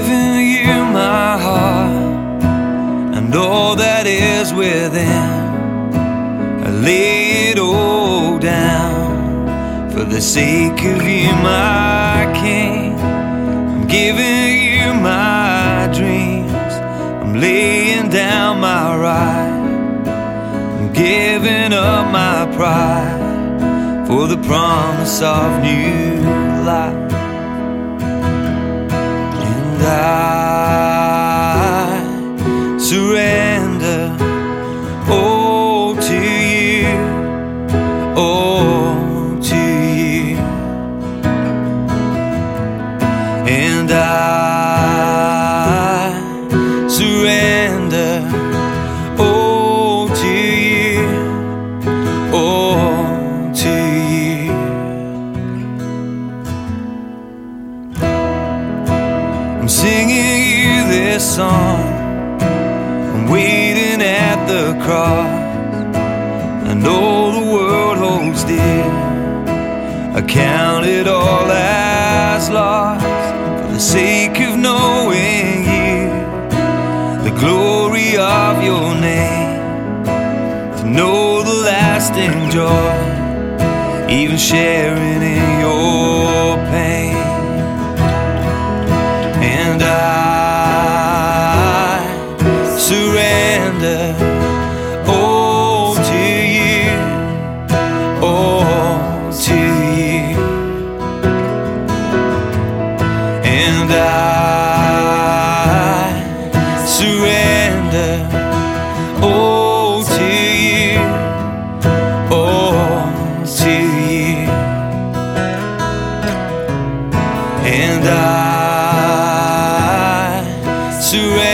giving you my heart and all that is within. I lay it all down for the sake of you, my King. I'm giving you my dreams, I'm laying down my right, I'm giving up my pride for the promise of new life. And I surrender all to you, all to you. And I surrender all to you, all to you. I'm singing you this song, I'm waiting at the cross. I know the world holds dear, I count it all as lost for the sake of knowing you, the glory of your name, to know the lasting joy, even sharing in your pain. And I surrender all to you, all to you. And I surrender all to you, all to you. And I surrender